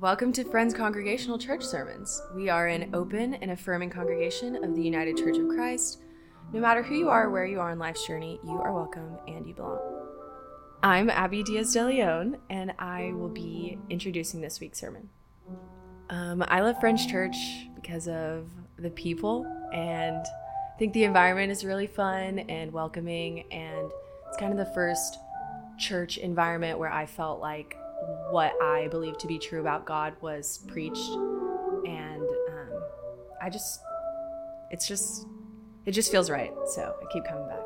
Welcome to Friends Congregational Church Sermons. We are an open and affirming congregation of the United Church of Christ. No matter who you are or where you are in life's journey, you are welcome and you belong. I'm Abby Diaz de Leon, and I will be introducing this week's sermon. I love Friends Church because of the people, and I think the environment is really fun and welcoming, and it's kind of the first church environment where I felt like what I believe to be true about God was preached, and it just feels right, so I keep coming back.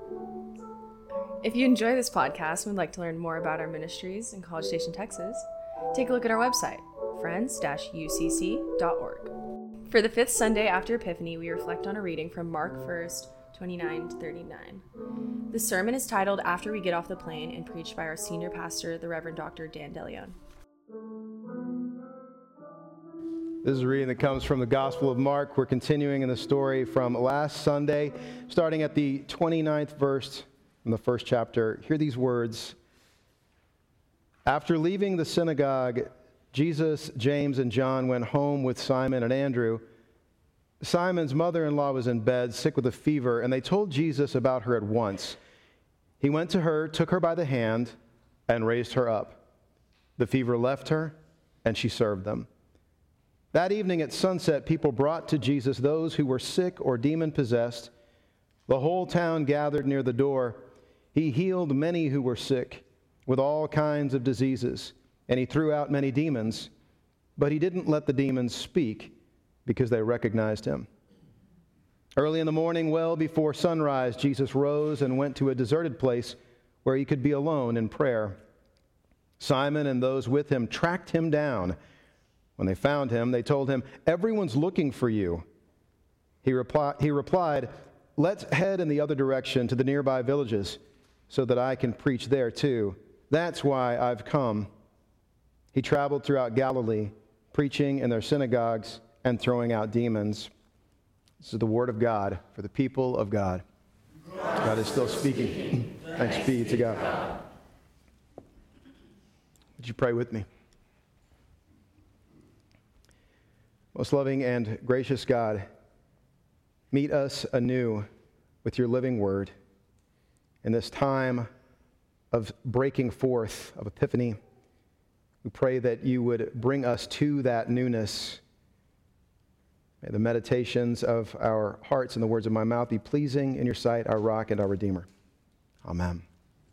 If you enjoy this podcast and would like to learn more about our ministries in College Station, Texas, take a look at our website, friends-ucc.org. For the fifth Sunday after Epiphany, we reflect on a reading from Mark 1st, 29-39. The sermon is titled After We Get Off the Plane and preached by our senior pastor, the Reverend Dr. Dan DeLeon. This is a reading that comes from the Gospel of Mark. We're continuing in the story from last Sunday, starting at the 29th verse from the first chapter. Hear these words. After leaving the synagogue, Jesus, James, and John went home with Simon and Andrew. Simon's mother-in-law was in bed, sick with a fever, and they told Jesus about her at once. He went to her, took her by the hand, and raised her up. The fever left her, and she served them. That evening at sunset, people brought to Jesus those who were sick or demon-possessed. The whole town gathered near the door. He healed many who were sick with all kinds of diseases, and he threw out many demons, but he didn't let the demons speak, because they recognized him. Early in the morning, well before sunrise, Jesus rose and went to a deserted place where he could be alone in prayer. Simon and those with him tracked him down. When they found him, they told him, "Everyone's looking for you." He replied, "Let's head in the other direction to the nearby villages so that I can preach there too. That's why I've come." He traveled throughout Galilee, preaching in their synagogues and throwing out demons. This is the word of God for the people of God. God is still speaking. Thanks be to God. Would you pray with me? Most loving and gracious God, meet us anew with your living word in this time of breaking forth of Epiphany. We pray that you would bring us to that newness. May the meditations of our hearts and the words of my mouth be pleasing in your sight, our rock and our redeemer. Amen.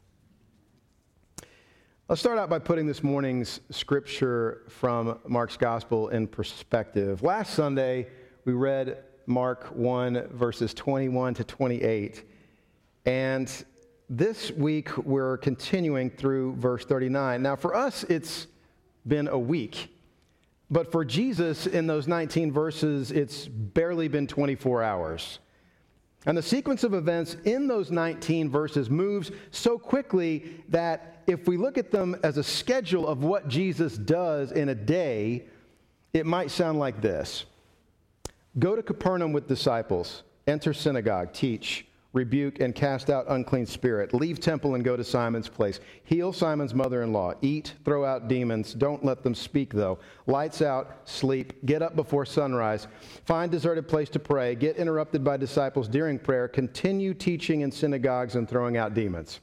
Let's start out by putting this morning's scripture from Mark's gospel in perspective. Last Sunday, we read Mark 1, verses 21 to 28. And this week, we're continuing through verse 39. Now, for us, it's been a week. But for Jesus, in those 19 verses, it's barely been 24 hours. And the sequence of events in those 19 verses moves so quickly that if we look at them as a schedule of what Jesus does in a day, it might sound like this. Go to Capernaum with disciples, enter synagogue, teach, rebuke and cast out unclean spirit, leave temple and go to Simon's place, heal Simon's mother-in-law, eat, throw out demons, don't let them speak though, lights out, sleep, get up before sunrise, find deserted place to pray, get interrupted by disciples during prayer, continue teaching in synagogues and throwing out demons.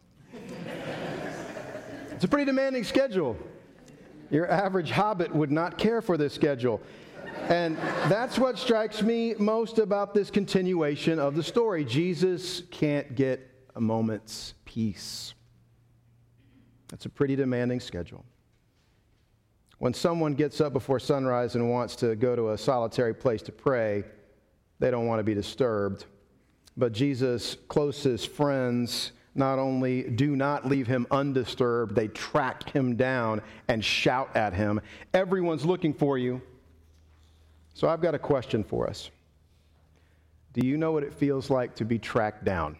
It's a pretty demanding schedule. Your average hobbit would not care for this schedule. And that's what strikes me most about this continuation of the story. Jesus can't get a moment's peace. That's a pretty demanding schedule. When someone gets up before sunrise and wants to go to a solitary place to pray, they don't want to be disturbed. But Jesus' closest friends not only do not leave him undisturbed, they track him down and shout at him, "Everyone's looking for you." So I've got a question for us. Do you know what it feels like to be tracked down?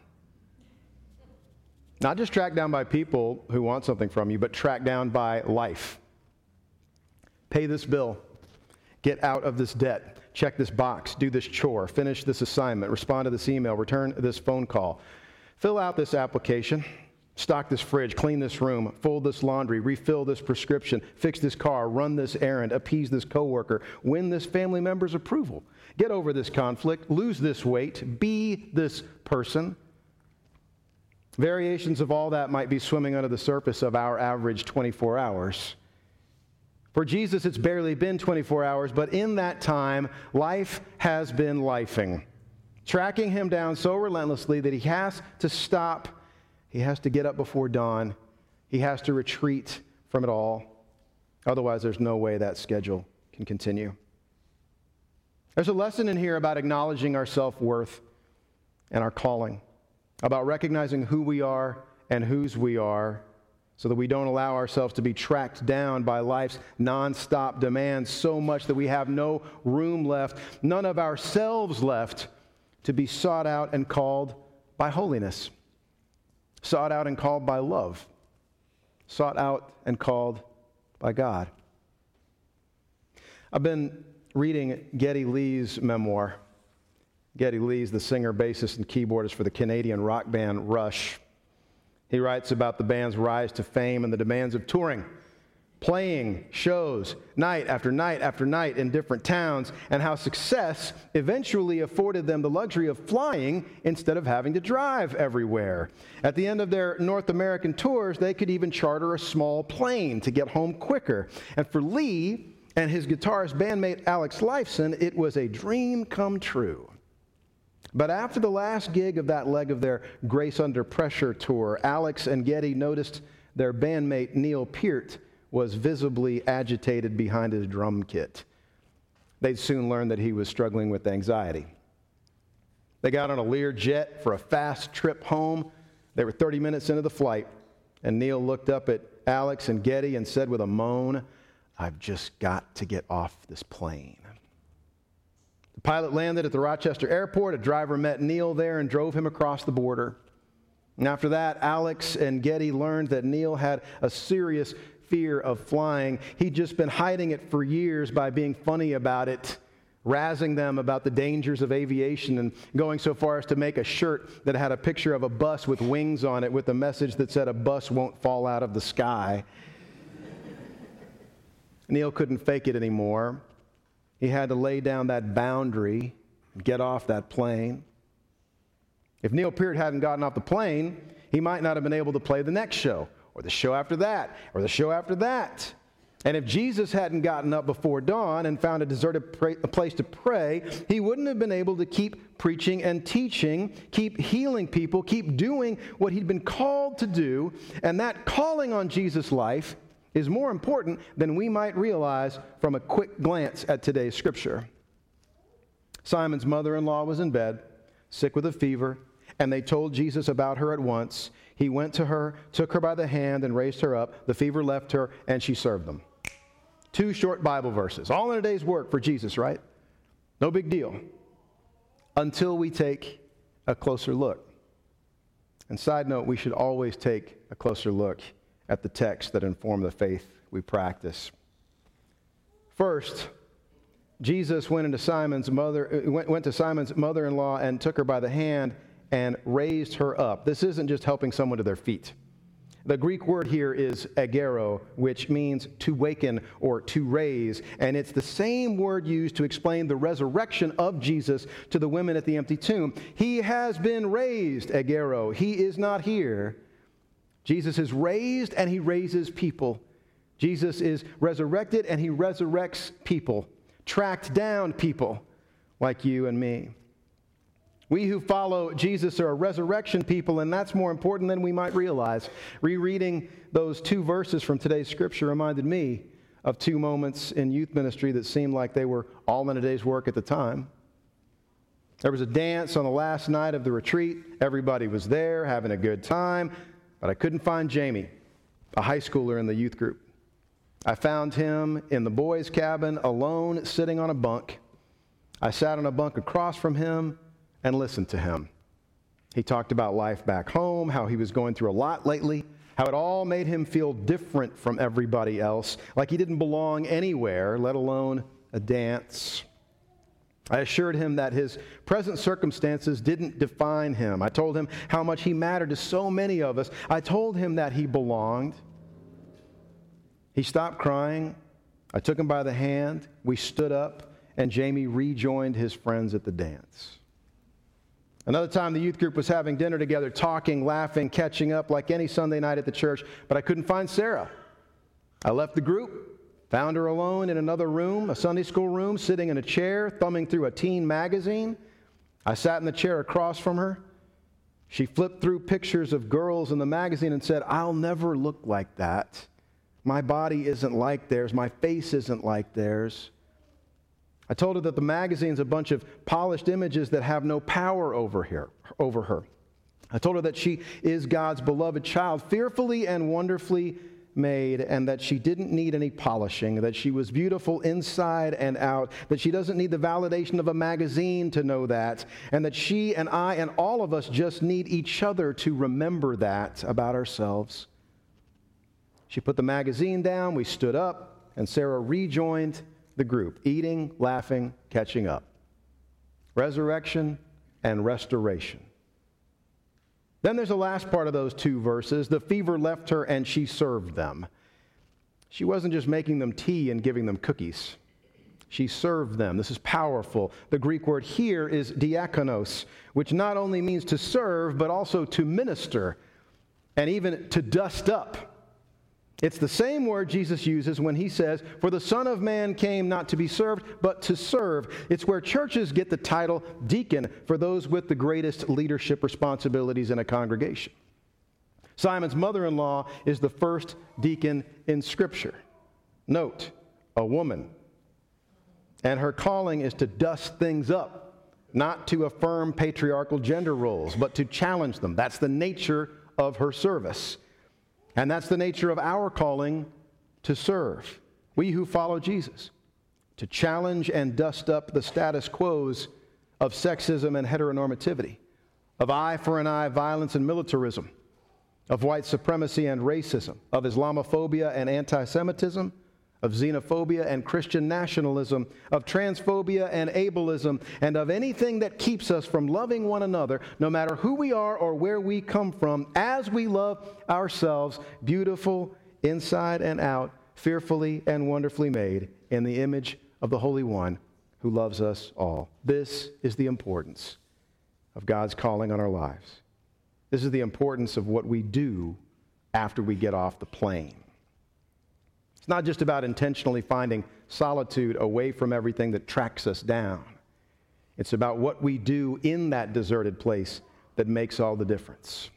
Not just tracked down by people who want something from you, but tracked down by life. Pay this bill. Get out of this debt. Check this box. Do this chore. Finish this assignment. Respond to this email. Return this phone call. Fill out this application. Stock this fridge, clean this room, fold this laundry, refill this prescription, fix this car, run this errand, appease this coworker, win this family member's approval, get over this conflict, lose this weight, be this person. Variations of all that might be swimming under the surface of our average 24 hours. For Jesus, it's barely been 24 hours, but in that time, life has been lifing, tracking him down so relentlessly that he has to stop. He has to get up before dawn. He has to retreat from it all. Otherwise, there's no way that schedule can continue. There's a lesson in here about acknowledging our self-worth and our calling, about recognizing who we are and whose we are, so that we don't allow ourselves to be tracked down by life's nonstop demands so much that we have no room left, none of ourselves left, to be sought out and called by holiness, sought out and called by love, sought out and called by God. I've been reading Geddy Lee's memoir. Geddy Lee's the singer, bassist, and keyboardist for the Canadian rock band Rush. He writes about the band's rise to fame and the demands of touring, playing shows night after night after night in different towns, and how success eventually afforded them the luxury of flying instead of having to drive everywhere. At the end of their North American tours, they could even charter a small plane to get home quicker. And for Lee and his guitarist bandmate Alex Lifeson, it was a dream come true. But after the last gig of that leg of their Grace Under Pressure tour, Alex and Geddy noticed their bandmate Neil Peart was visibly agitated behind his drum kit. They'd soon learned that he was struggling with anxiety. They got on a Learjet for a fast trip home. They were 30 minutes into the flight, and Neil looked up at Alex and Geddy and said with a moan, "I've just got to get off this plane." The pilot landed at the Rochester airport. A driver met Neil there and drove him across the border. And after that, Alex and Geddy learned that Neil had a serious fear of flying. He'd just been hiding it for years by being funny about it, razzing them about the dangers of aviation, and going so far as to make a shirt that had a picture of a bus with wings on it with a message that said, "A bus won't fall out of the sky." Neil couldn't fake it anymore. He had to lay down that boundary and get off that plane. If Neil Peart hadn't gotten off the plane, he might not have been able to play the next show, or the show after that, or the show after that. And if Jesus hadn't gotten up before dawn and found a deserted place to pray, he wouldn't have been able to keep preaching and teaching, keep healing people, keep doing what he'd been called to do. And that calling on Jesus' life is more important than we might realize from a quick glance at today's scripture. Simon's mother-in-law was in bed, sick with a fever, and they told Jesus about her at once. He went to her, took her by the hand, and raised her up. The fever left her, and she served them. 2 short Bible verses, all in a day's work for Jesus, right? No big deal. Until we take a closer look. And side note, we should always take a closer look at the texts that inform the faith we practice. First, Jesus went to Simon's mother-in-law and took her by the hand and raised her up. This isn't just helping someone to their feet. The Greek word here is agero, which means to waken or to raise, and it's the same word used to explain the resurrection of Jesus to the women at the empty tomb. He has been raised, agero. He is not here. Jesus is raised and he raises people. Jesus is resurrected and he resurrects people, tracked down people like you and me. We who follow Jesus are a resurrection people, and that's more important than we might realize. Rereading those 2 verses from today's scripture reminded me of 2 moments in youth ministry that seemed like they were all in a day's work at the time. There was a dance on the last night of the retreat. Everybody was there having a good time. But I couldn't find Jamie, a high schooler in the youth group. I found him in the boys' cabin, alone, sitting on a bunk. I sat on a bunk across from him and listened to him. He talked about life back home, how he was going through a lot lately, how it all made him feel different from everybody else, like he didn't belong anywhere, let alone a dance. I assured him that his present circumstances didn't define him. I told him how much he mattered to so many of us. I told him that he belonged. He stopped crying. I took him by the hand. We stood up, and Jamie rejoined his friends at the dance. Another time, the youth group was having dinner together, talking, laughing, catching up like any Sunday night at the church, but I couldn't find Sarah. I left the group, found her alone in another room, a Sunday school room, sitting in a chair, thumbing through a teen magazine. I sat in the chair across from her. She flipped through pictures of girls in the magazine and said, "I'll never look like that. My body isn't like theirs. My face isn't like theirs." I told her that the magazine's a bunch of polished images that have no power over her. I told her that she is God's beloved child, fearfully and wonderfully made, and that she didn't need any polishing, that she was beautiful inside and out, that she doesn't need the validation of a magazine to know that, and that she and I and all of us just need each other to remember that about ourselves. She put the magazine down, we stood up, and Sarah rejoined the group, eating, laughing, catching up. Resurrection and restoration. Then there's the last part of those two verses. The fever left her and she served them. She wasn't just making them tea and giving them cookies. She served them. This is powerful. The Greek word here is diakonos, which not only means to serve, but also to minister and even to dust up. It's the same word Jesus uses when he says, "For the Son of Man came not to be served, but to serve." It's where churches get the title deacon for those with the greatest leadership responsibilities in a congregation. Simon's mother-in-law is the first deacon in Scripture. Note, a woman. And her calling is to dust things up, not to affirm patriarchal gender roles, but to challenge them. That's the nature of her service. And that's the nature of our calling to serve. We who follow Jesus, to challenge and dust up the status quos of sexism and heteronormativity, of eye for an eye violence and militarism, of white supremacy and racism, of Islamophobia and anti-Semitism, of xenophobia and Christian nationalism, of transphobia and ableism, and of anything that keeps us from loving one another, no matter who we are or where we come from, as we love ourselves, beautiful inside and out, fearfully and wonderfully made, in the image of the Holy One who loves us all. This is the importance of God's calling on our lives. This is the importance of what we do after we get off the plane. It's not just about intentionally finding solitude away from everything that tracks us down. It's about what we do in that deserted place that makes all the difference.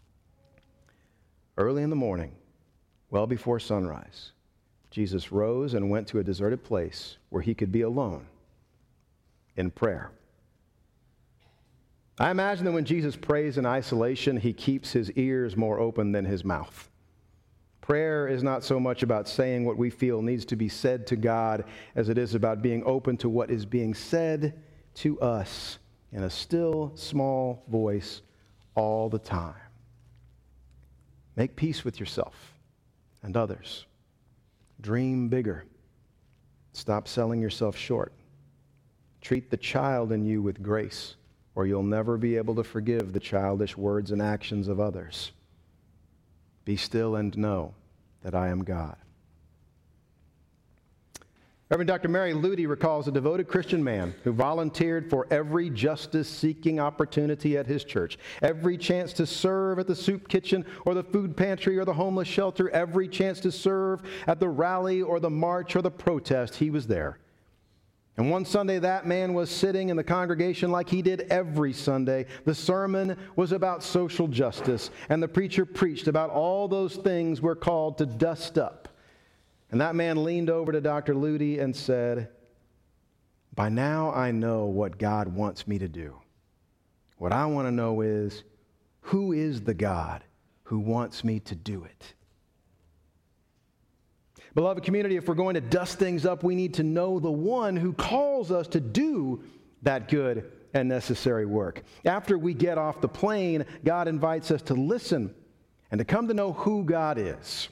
Early in the morning, well before sunrise, Jesus rose and went to a deserted place where he could be alone in prayer. I imagine that when Jesus prays in isolation, he keeps his ears more open than his mouth. Prayer is not so much about saying what we feel needs to be said to God as it is about being open to what is being said to us in a still, small voice all the time. Make peace with yourself and others. Dream bigger. Stop selling yourself short. Treat the child in you with grace, or you'll never be able to forgive the childish words and actions of others. Be still and know that I am God. Reverend Dr. Mary Ludy recalls a devoted Christian man who volunteered for every justice-seeking opportunity at his church, every chance to serve at the soup kitchen or the food pantry or the homeless shelter, every chance to serve at the rally or the march or the protest, he was there. And one Sunday, that man was sitting in the congregation like he did every Sunday. The sermon was about social justice, and the preacher preached about all those things we're called to dust up. And that man leaned over to Dr. Ludy and said, "By now I know what God wants me to do. What I want to know is, who is the God who wants me to do it?" Beloved community, if we're going to dust things up, we need to know the one who calls us to do that good and necessary work. After we get off the plane, God invites us to listen and to come to know who God is.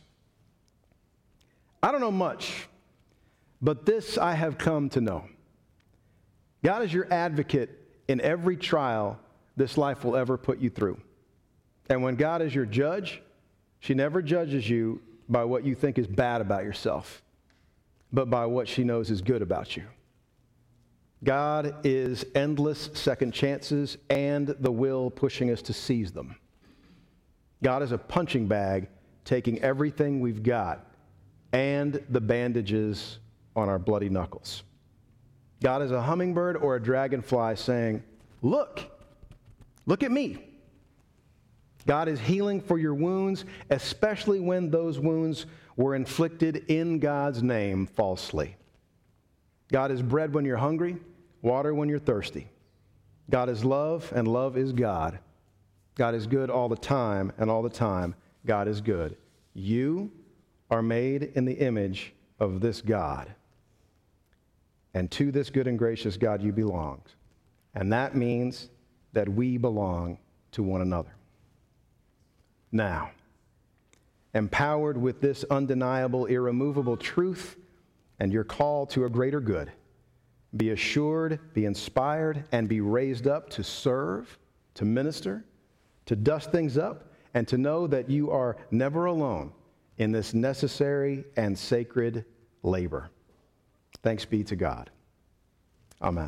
I don't know much, but this I have come to know. God is your advocate in every trial this life will ever put you through. And when God is your judge, she never judges you by what you think is bad about yourself, but by what she knows is good about you. God is endless second chances and the will pushing us to seize them. God is a punching bag taking everything we've got and the bandages on our bloody knuckles. God is a hummingbird or a dragonfly saying, look at me. God is healing for your wounds, especially when those wounds were inflicted in God's name falsely. God is bread when you're hungry, water when you're thirsty. God is love, and love is God. God is good all the time, and all the time, God is good. You are made in the image of this God. And to this good and gracious God you belong. And that means that we belong to one another. Now, empowered with this undeniable, irremovable truth and your call to a greater good, be assured, be inspired, and be raised up to serve, to minister, to dust things up, and to know that you are never alone in this necessary and sacred labor. Thanks be to God. Amen.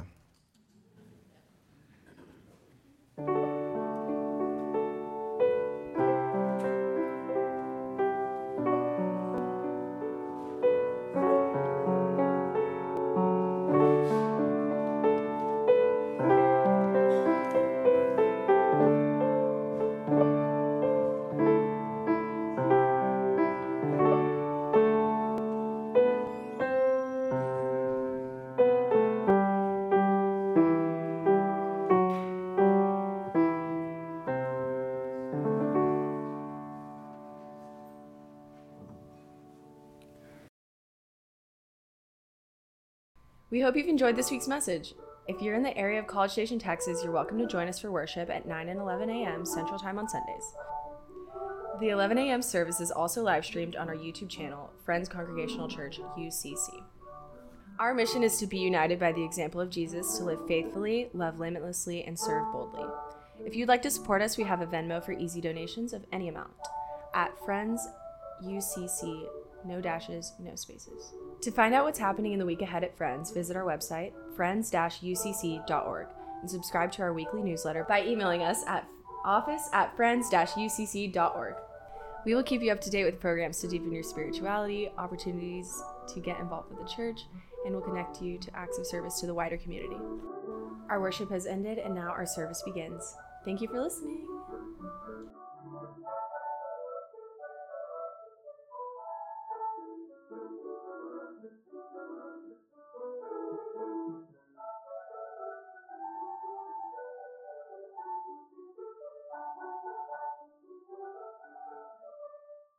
We hope you've enjoyed this week's message. If you're in the area of College Station, Texas, you're welcome to join us for worship at 9 and 11 a.m. Central Time on Sundays. The 11 a.m. service is also live streamed on our YouTube channel, Friends Congregational Church, UCC. Our mission is to be united by the example of Jesus, to live faithfully, love limitlessly, and serve boldly. If you'd like to support us, we have a Venmo for easy donations of any amount at Friends UCC, no dashes, no spaces. To find out what's happening in the week ahead at Friends, visit our website, friends-ucc.org, and subscribe to our weekly newsletter by emailing us at office@friends-ucc.org. We will keep you up to date with programs to deepen your spirituality, opportunities to get involved with the church, and will connect you to acts of service to the wider community. Our worship has ended, and now our service begins. Thank you for listening.